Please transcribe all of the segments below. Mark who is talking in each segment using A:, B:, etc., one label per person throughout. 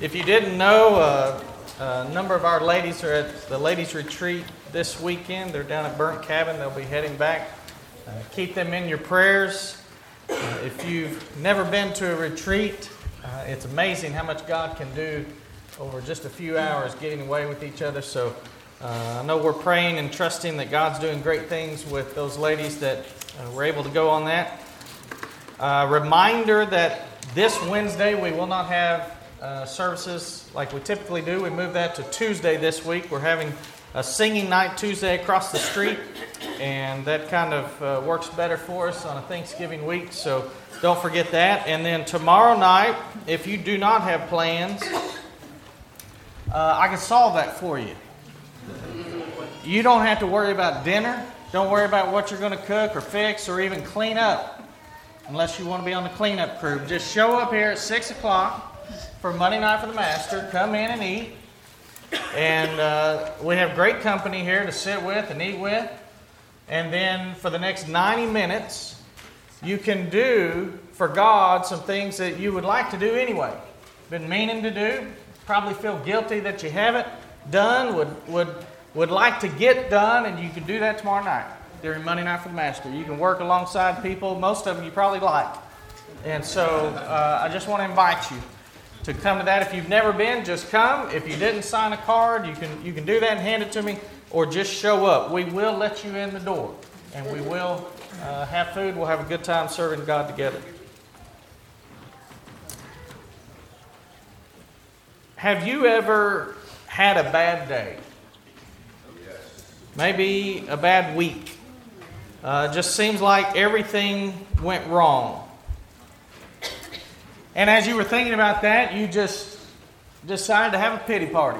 A: If you didn't know, a number of our ladies are at the ladies' retreat this weekend. They're down at Burnt Cabin. They'll be heading back. Keep them in your prayers. If you've never been to a retreat, it's amazing how much God can do over just a few hours getting away with each other. So I know we're praying and trusting that God's doing great things with those ladies that were able to go on that. Reminder that this Wednesday we will not have services like we typically do. We moved that to Tuesday this week. We're having a singing night Tuesday across the street, and that kind of works better for us on a Thanksgiving week, so don't forget that. And then tomorrow night, if you do not have plans, I can solve that for you. You don't have to worry about dinner. Don't worry about what you're going to cook or fix or even clean up, unless you want to be on the cleanup crew. Just show up here at 6 o'clock for Monday Night for the Master. Come in and eat. And we have great company here to sit with and eat with. And then for the next 90 minutes, you can do for God some things that you would like to do anyway. Been meaning to do. Probably feel guilty that you haven't done. Would like to get done. And you can do that tomorrow night during Monday Night for the Master. You can work alongside people. Most of them you probably like. And so I just want to invite you to come to that. If you've never been, just come. If you didn't sign a card, you can do that and hand it to me, or just show up. We will let you in the door, and we will have food. We'll have a good time serving God together. Have you ever had a bad day? Maybe a bad week. Just seems like everything went wrong. And as you were thinking about that, you just decided to have a pity party.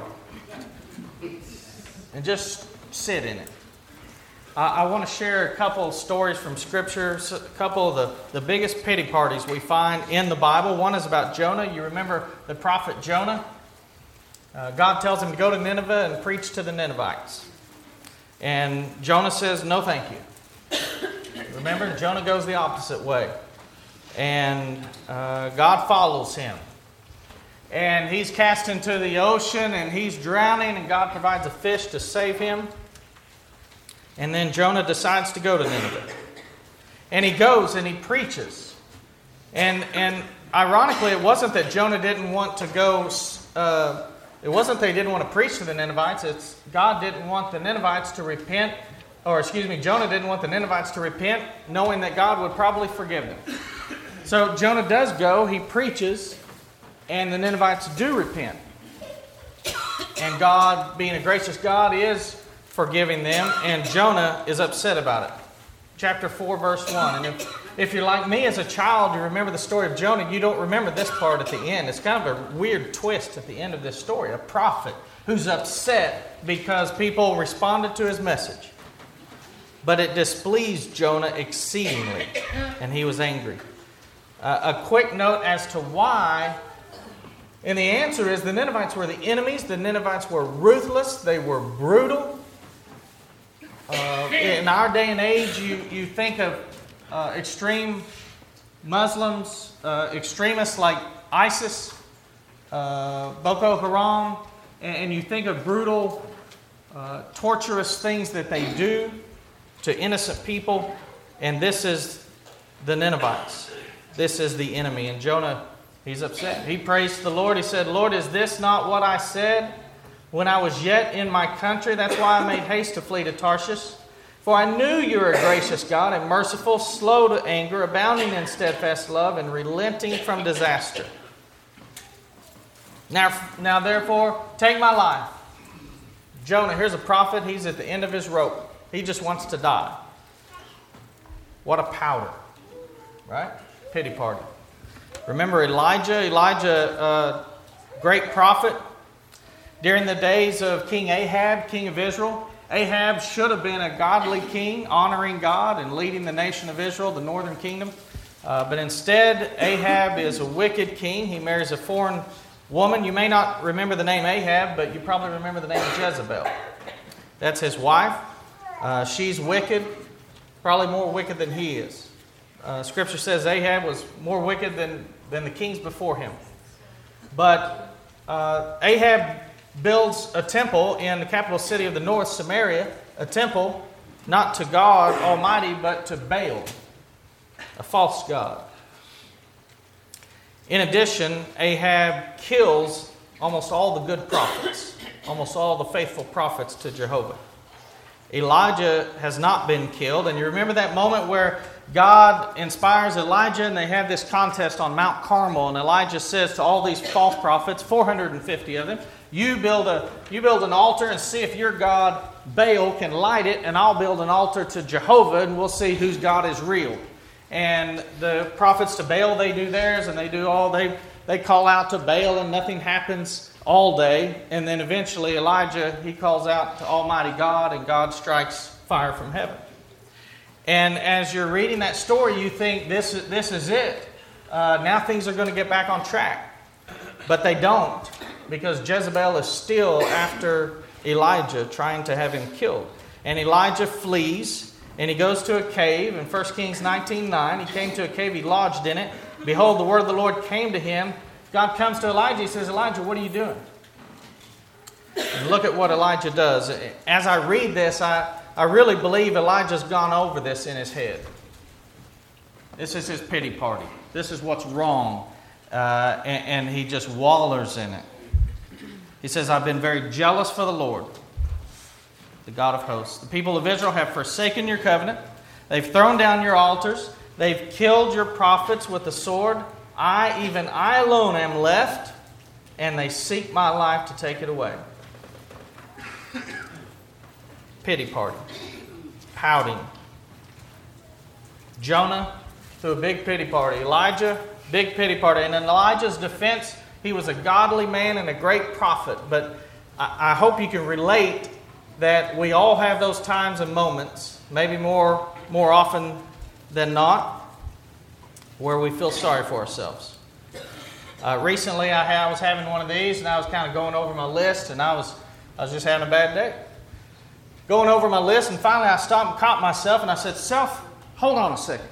A: And just sit in it. I want to share a couple of stories from Scripture, a couple of the biggest pity parties we find in the Bible. One is about Jonah. You remember the prophet Jonah? God tells him to go to Nineveh and preach to the Ninevites. And Jonah says, no thank you. Remember, Jonah goes the opposite way. And God follows him. And he's cast into the ocean and he's drowning, and God provides a fish to save him. And then Jonah decides to go to Nineveh. And he goes and he preaches. And ironically, it wasn't that Jonah didn't want to go, it wasn't that he didn't want to preach to the Ninevites. It's God didn't want the Ninevites to repent, Jonah didn't want the Ninevites to repent, knowing that God would probably forgive them. So Jonah does go, he preaches, and the Ninevites do repent. And God, being a gracious God, is forgiving them, and Jonah is upset about it. Chapter 4, verse 1. And if you're like me as a child, you remember the story of Jonah, you don't remember this part at the end. It's kind of a weird twist at the end of this story. A prophet who's upset because people responded to his message. But it displeased Jonah exceedingly, and he was angry. A quick note as to why, and the answer is the Ninevites were the enemies. The Ninevites were ruthless. They were brutal. In our day and age, you think of extreme Muslims, extremists like ISIS, Boko Haram, and you think of brutal, torturous things that they do to innocent people, and this is the Ninevites. This is the enemy. And Jonah, he's upset. He prays to the Lord. He said, Lord, is this not what I said when I was yet in my country? That's why I made haste to flee to Tarshish. For I knew you are a gracious God and merciful, slow to anger, abounding in steadfast love, and relenting from disaster. Now therefore, take my life. Jonah, here's a prophet. He's at the end of his rope. He just wants to die. What a powder. Right? Pity party. Remember Elijah, great prophet. During the days of King Ahab, king of Israel, Ahab should have been a godly king, honoring God and leading the nation of Israel, the northern kingdom. But instead, Ahab is a wicked king. He marries a foreign woman. You may not remember the name Ahab, but you probably remember the name Jezebel. That's his wife. She's wicked, probably more wicked than he is. Scripture says Ahab was more wicked than the kings before him. But Ahab builds a temple in the capital city of the north, Samaria, a temple not to God Almighty, but to Baal, a false god. In addition, Ahab kills almost all the good prophets, almost all the faithful prophets to Jehovah. Elijah has not been killed, and you remember that moment where God inspires Elijah and they have this contest on Mount Carmel, and Elijah says to all these false prophets, 450 of them, you build an altar and see if your God Baal can light it, and I'll build an altar to Jehovah and we'll see whose God is real. And the prophets to Baal, they do theirs, and they call out to Baal and nothing happens all day. And then eventually Elijah, he calls out to Almighty God, and God strikes fire from heaven. And as you're reading that story, you think this is it. Now things are going to get back on track. But they don't, because Jezebel is still after Elijah, trying to have him killed. And Elijah flees, and he goes to a cave. In 1 Kings 19:9, he came to a cave, he lodged in it. Behold, the word of the Lord came to him. God comes to Elijah, he says, Elijah, what are you doing? And look at what Elijah does. As I read this, I really believe Elijah's gone over this in his head. This is his pity party. This is what's wrong. And he just wallers in it. He says, I've been very jealous for the Lord, the God of hosts. The people of Israel have forsaken your covenant. They've thrown down your altars. They've killed your prophets with the sword. Even I alone am left, and they seek my life to take it away. Pity party. Pouting. Jonah threw a big pity party. Elijah, big pity party. And in Elijah's defense, he was a godly man and a great prophet. But I hope you can relate that we all have those times and moments, maybe more often than not, where we feel sorry for ourselves. Recently, I was having one of these, and I was kind of going over my list, and I was just having a bad day. Going over my list, and finally I stopped and caught myself, and I said, Self, hold on a second.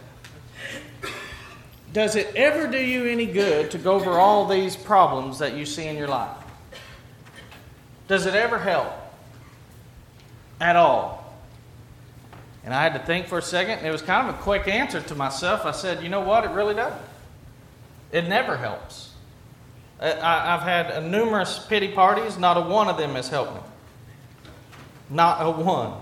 A: Does it ever do you any good to go over all these problems that you see in your life? Does it ever help? At all? And I had to think for a second, and it was kind of a quick answer to myself. I said, you know what? It really doesn't. It never helps. I've had numerous pity parties. Not a one of them has helped me. Not a one.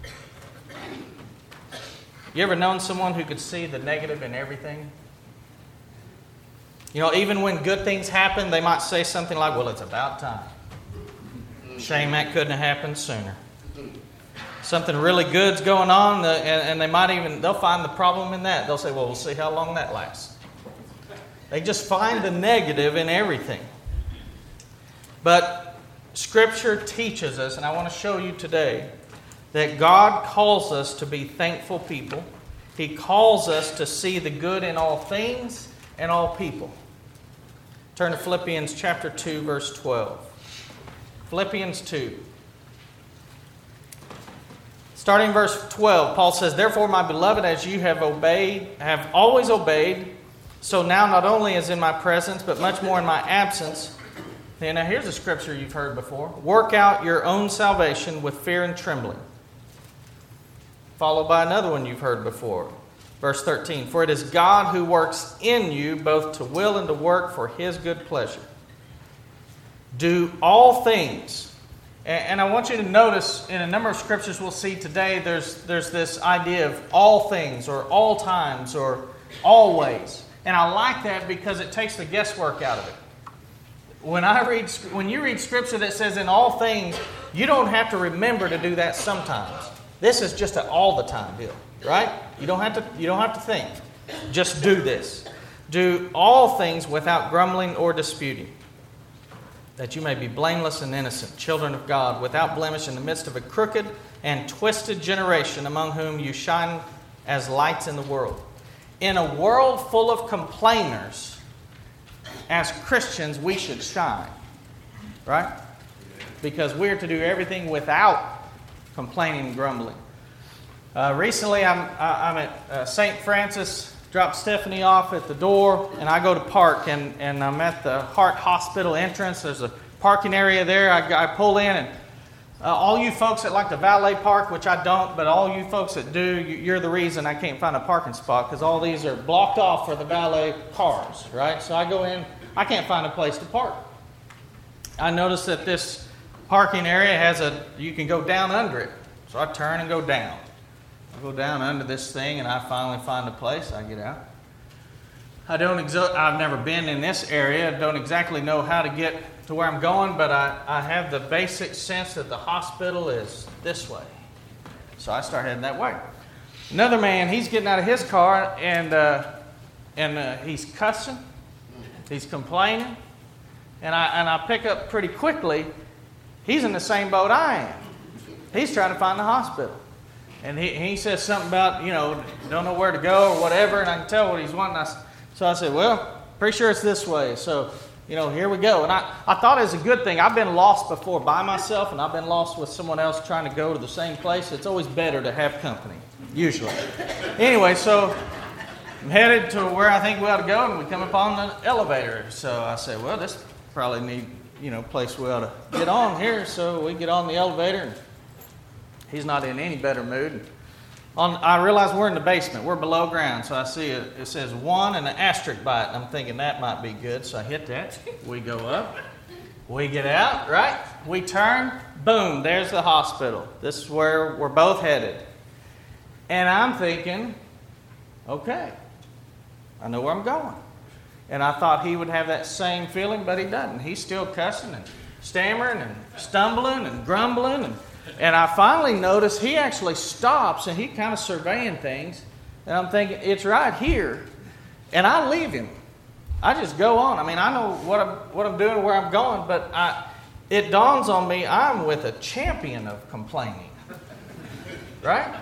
A: You ever known someone who could see the negative in everything? You know, even when good things happen, they might say something like, well, it's about time. Shame that couldn't have happened sooner. Something really good's going on, and they'll find the problem in that. They'll say, well, we'll see how long that lasts. They just find the negative in everything. But Scripture teaches us, and I want to show you today, that God calls us to be thankful people. He calls us to see the good in all things and all people. Turn to Philippians chapter 2, verse 12. Philippians 2. Starting verse 12, Paul says, Therefore, my beloved, as you have always obeyed, so now not only as in my presence, but much more in my absence. Now here's a scripture you've heard before. Work out your own salvation with fear and trembling. Followed by another one you've heard before. Verse 13, For it is God who works in you both to will and to work for His good pleasure. Do all things. And I want you to notice in a number of scriptures we'll see today, there's this idea of all things or all times or always. And I like that because it takes the guesswork out of it. When you read scripture that says in all things, you don't have to remember to do that sometimes. This is just an all the time deal, right? You don't have to think. Just do this. Do all things without grumbling or disputing, that you may be blameless and innocent, children of God, without blemish in the midst of a crooked and twisted generation, among whom you shine as lights in the world. In a world full of complainers, as Christians, we should shine. Right? Because we're to do everything without complaining and grumbling. Recently, I'm at St. Francis drop Stephanie off at the door, and I go to park, and I'm at the Heart Hospital entrance. There's a parking area there. I pull in, and all you folks that like to valet park, which I don't, but all you folks that do, you're the reason I can't find a parking spot, because all these are blocked off for the valet cars, right? So I go in, I can't find a place to park. I notice that this parking area you can go down under it. So I turn and go down. I go down under this thing, and I finally find a place. I get out. I've never been in this area. I don't exactly know how to get to where I'm going, but I have the basic sense that the hospital is this way. So I start heading that way. Another man, he's getting out of his car, and he's cussing. He's complaining. And I pick up pretty quickly, he's in the same boat I am. He's trying to find the hospital. And he says something about, don't know where to go or whatever, and I can tell what he's wanting. So I said, well, pretty sure it's this way. So, here we go. And I thought it was a good thing. I've been lost before by myself, and I've been lost with someone else trying to go to the same place. It's always better to have company, usually. Anyway, so I'm headed to where I think we ought to go, and we come upon the elevator. So I said, well, this probably need, place we ought to get on here. So we get on the elevator, and he's not in any better mood. I realize we're in the basement. We're below ground. So I see it says 1 and an asterisk by it. And I'm thinking that might be good. So I hit that. We go up. We get out, right? We turn. Boom, there's the hospital. This is where we're both headed. And I'm thinking, okay, I know where I'm going. And I thought he would have that same feeling, but he doesn't. He's still cussing and stammering and stumbling and grumbling. And I finally noticed he actually stops, and he kind of surveying things. And I'm thinking, it's right here. And I leave him. I just go on. I mean, I know what I'm doing, where I'm going, but it dawns on me I'm with a champion of complaining. Right?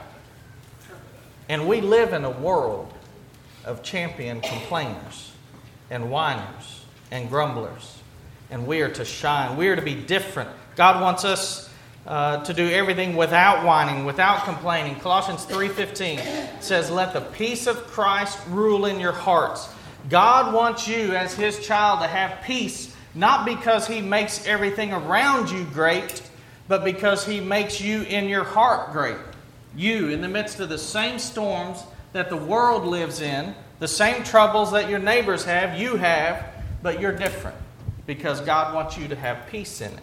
A: And we live in a world of champion complainers and whiners and grumblers. And we are to shine. We are to be different. God wants us to do everything without whining, without complaining. Colossians 3:15 says, let the peace of Christ rule in your hearts. God wants you as His child to have peace, not because He makes everything around you great, but because He makes you in your heart great. You, in the midst of the same storms that the world lives in, the same troubles that your neighbors have, you have, but you're different because God wants you to have peace in it.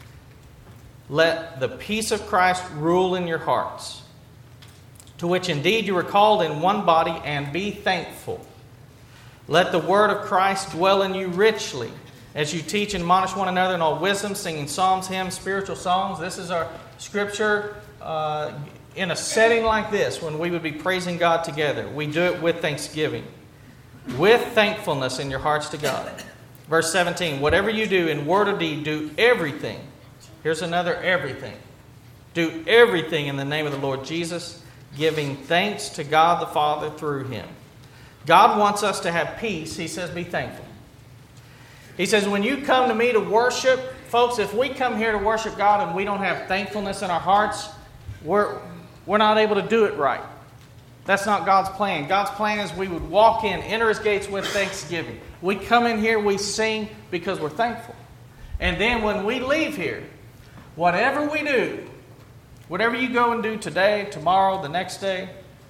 A: Let the peace of Christ rule in your hearts, to which indeed you were called in one body, and be thankful. Let the word of Christ dwell in you richly, as you teach and admonish one another in all wisdom, singing psalms, hymns, spiritual songs. This is our scripture in a setting like this, when we would be praising God together. We do it with thanksgiving, with thankfulness in your hearts to God. Verse 17, whatever you do in word or deed, do everything. Here's another everything. Do everything in the name of the Lord Jesus, giving thanks to God the Father through Him. God wants us to have peace. He says, be thankful. He says, when you come to me to worship, folks, if we come here to worship God and we don't have thankfulness in our hearts, we're not able to do it right. That's not God's plan. God's plan is we would walk in, enter His gates with thanksgiving. We come in here, we sing because we're thankful. And then when we leave here, whatever we do, whatever you go and do today, tomorrow, the next day,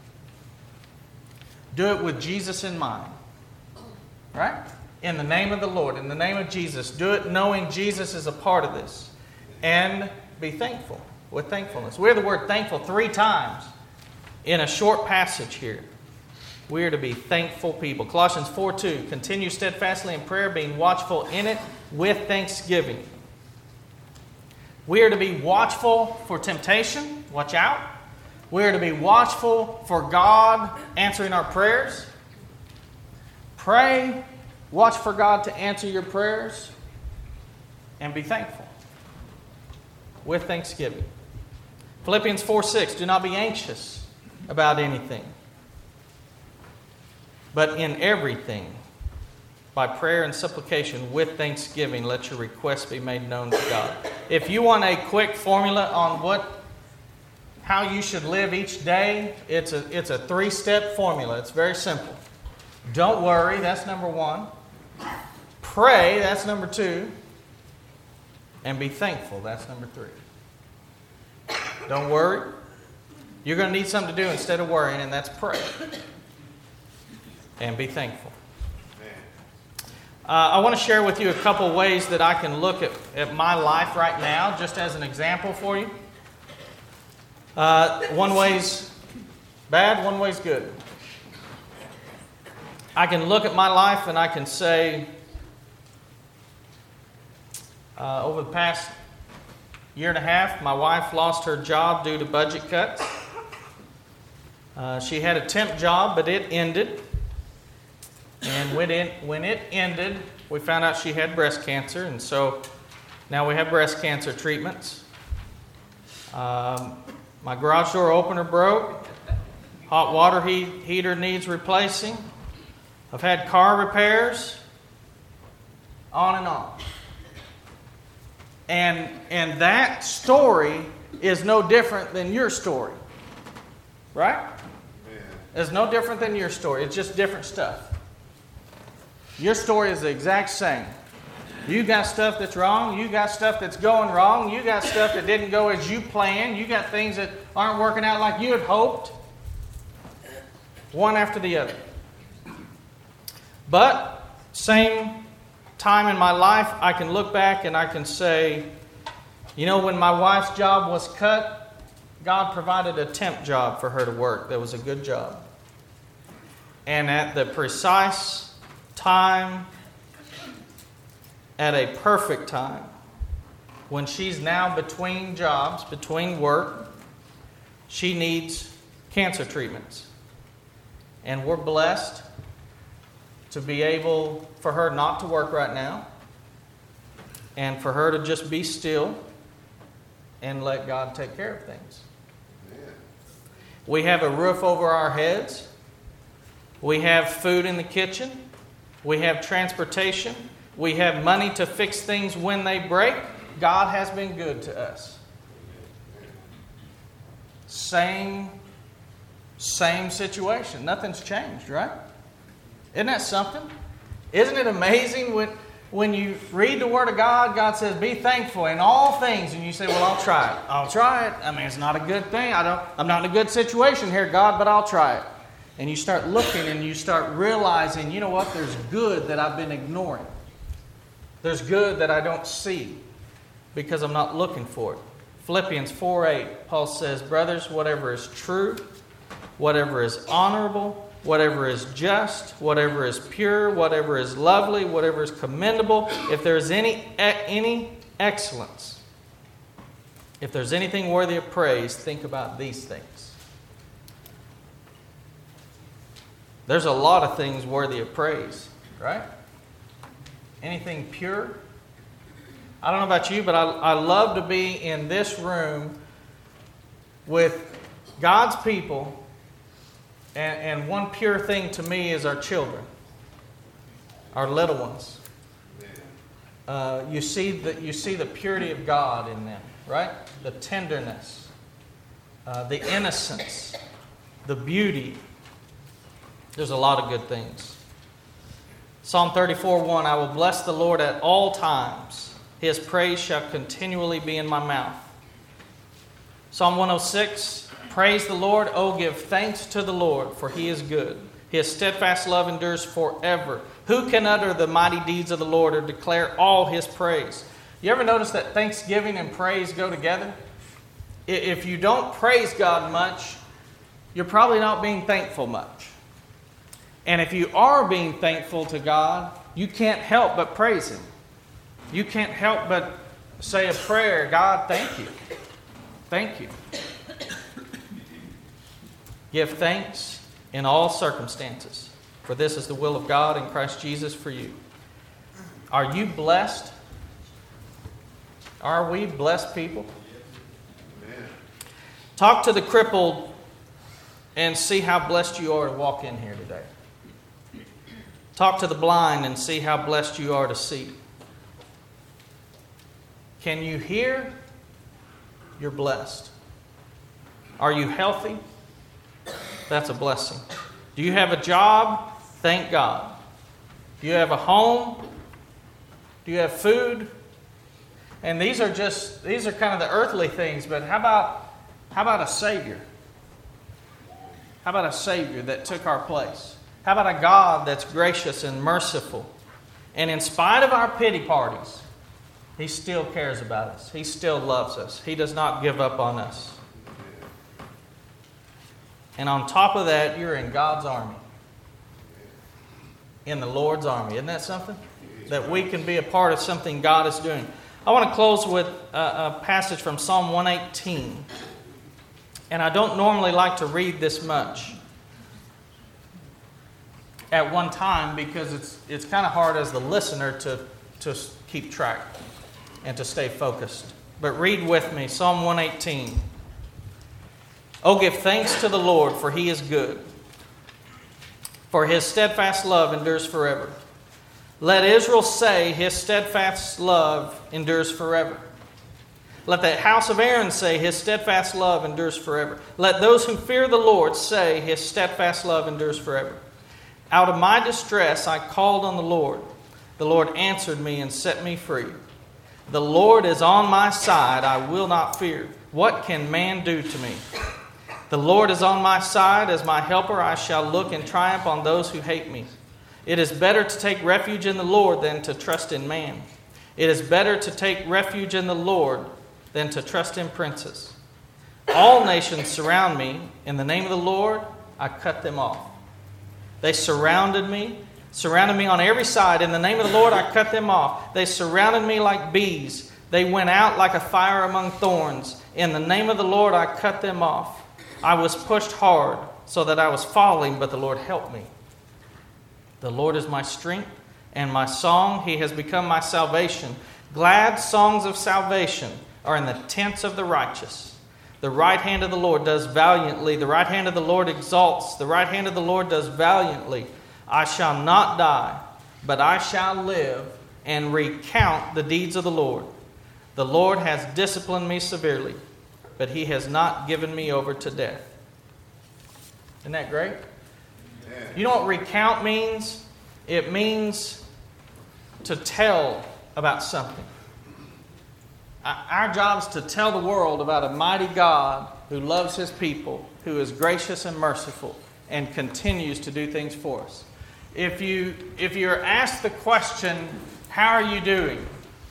A: do it with Jesus in mind. Right? In the name of the Lord, in the name of Jesus. Do it knowing Jesus is a part of this. And be thankful with thankfulness. We have the word thankful 3 times in a short passage here. We are to be thankful people. Colossians 4:2, continue steadfastly in prayer, being watchful in it with thanksgiving. We are to be watchful for temptation. Watch out. We are to be watchful for God answering our prayers. Pray. Watch for God to answer your prayers. And be thankful with thanksgiving. Philippians 4:6, do not be anxious about anything, but in everything, by prayer and supplication, with thanksgiving, let your requests be made known to God. If you want a quick formula on how you should live each day, it's a 3-step formula. It's very simple. Don't worry, that's number 1. Pray, that's number 2. And be thankful, that's number 3. Don't worry. You're going to need something to do instead of worrying, and that's pray. And be thankful. I want to share with you a couple ways that I can look at my life right now, just as an example for you. One way's bad, one way's good. I can look at my life and I can say, over the past year and a half, my wife lost her job due to budget cuts. She had a temp job, but it ended. And when it ended, we found out she had breast cancer, and so now we have breast cancer treatments. My garage door opener broke. Hot water heater needs replacing. I've had car repairs. On and on. And that story is no different than your story. Right? It's no different than your story. It's just different stuff. Your story is the exact same. You got stuff that's wrong. You got stuff that's going wrong. You got stuff that didn't go as you planned. You got things that aren't working out like you had hoped. One after the other. But same time in my life, I can look back and I can say, you know, when my wife's job was cut, God provided a temp job for her to work. That was a good job. And at the precise time, at a perfect time, when she's now between jobs, between work, she needs cancer treatments. And we're blessed to be able for her not to work right now and for her to just be still and let God take care of things. Amen. We have a roof over our heads. We have food in the kitchen. We have transportation. We have money to fix things when they break. God has been good to us. Same situation. Nothing's changed, right? Isn't that something? Isn't it amazing when you read the Word of God, God says, be thankful in all things. And you say, well, I'll try it. I'll try it. I mean, it's not a good thing. I'm not in a good situation here, God, but I'll try it. And you start looking and you start realizing, you know what? There's good that I've been ignoring. There's good that I don't see because I'm not looking for it. Philippians 4:8, Paul says, brothers, whatever is true, whatever is honorable, whatever is just, whatever is pure, whatever is lovely, whatever is commendable, if there is any excellence, if there's anything worthy of praise, think about these things. There's a lot of things worthy of praise, right? Anything pure? I don't know about you, but I love to be in this room with God's people. And one pure thing to me is our children, our little ones. You see the purity of God in them, right? The tenderness, the innocence, the beauty. There's a lot of good things. Psalm 34:1, I will bless the Lord at all times. His praise shall continually be in my mouth. Psalm 106, praise the Lord, oh give thanks to the Lord, for He is good. His steadfast love endures forever. Who can utter the mighty deeds of the Lord or declare all His praise? You ever notice that thanksgiving and praise go together? If you don't praise God much, you're probably not being thankful much. And if you are being thankful to God, you can't help but praise Him. You can't help but say a prayer, God, thank you. Thank you. Give thanks in all circumstances, for this is the will of God in Christ Jesus for you. Are you blessed? Are we blessed people? Amen. Talk to the crippled and see how blessed you are to walk in here today. Talk to the blind and see how blessed you are to see. Can you hear? You're blessed. Are you healthy? That's a blessing. Do you have a job? Thank God. Do you have a home? Do you have food? And these are kind of the earthly things, but how about a Savior? How about a Savior that took our place? How about a God that's gracious and merciful? And in spite of our pity parties, He still cares about us. He still loves us. He does not give up on us. And on top of that, you're in God's army. In the Lord's army. Isn't that something? That we can be a part of something God is doing. I want to close with a passage from Psalm 118. And I don't normally like to read this much at one time because it's kind of hard as the listener to keep track and to stay focused. But read with me, Psalm 118. Oh, give thanks to the Lord, for He is good, for His steadfast love endures forever. Let Israel say, His steadfast love endures forever. Let the house of Aaron say, His steadfast love endures forever. Let those who fear the Lord say, His steadfast love endures forever. Out of my distress I called on the Lord. The Lord answered me and set me free. The Lord is on my side, I will not fear. What can man do to me? The Lord is on my side, as my helper I shall look in triumph on those who hate me. It is better to take refuge in the Lord than to trust in man. It is better to take refuge in the Lord than to trust in princes. All nations surround me. In the name of the Lord, I cut them off. They surrounded me on every side. In the name of the Lord, I cut them off. They surrounded me like bees. They went out like a fire among thorns. In the name of the Lord, I cut them off. I was pushed hard so that I was falling, but the Lord helped me. The Lord is my strength and my song. He has become my salvation. Glad songs of salvation are in the tents of the righteous. The right hand of the Lord does valiantly. The right hand of the Lord exalts. The right hand of the Lord does valiantly. I shall not die, but I shall live and recount the deeds of the Lord. The Lord has disciplined me severely, but He has not given me over to death. Isn't that great? Amen. You know what recount means? It means to tell about something. Our job is to tell the world about a mighty God who loves His people, who is gracious and merciful, and continues to do things for us. If you're asked the question, how are you doing?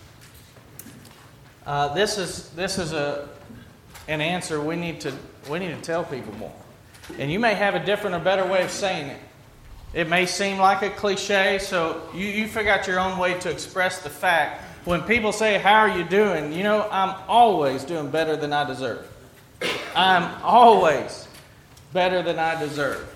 A: This is an answer we need to tell people more. And you may have a different or better way of saying it. It may seem like a cliche, so you figure out your own way to express the fact. When people say, how are you doing? You know, I'm always doing better than I deserve. I'm always better than I deserve.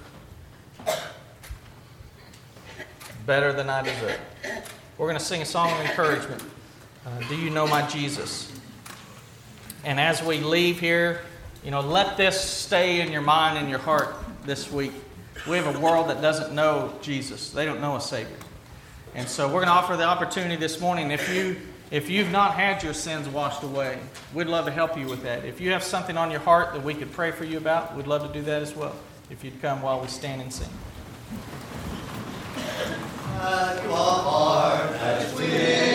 A: Better than I deserve. We're going to sing a song of encouragement. Do you know my Jesus? And as we leave here, let this stay in your mind and your heart this week. We have a world that doesn't know Jesus. They don't know a Savior. And so we're going to offer the opportunity this morning. If you've not had your sins washed away, we'd love to help you with that. If you have something on your heart that we could pray for you about, we'd love to do that as well. If you'd come while we stand and sing.
B: You are that is within.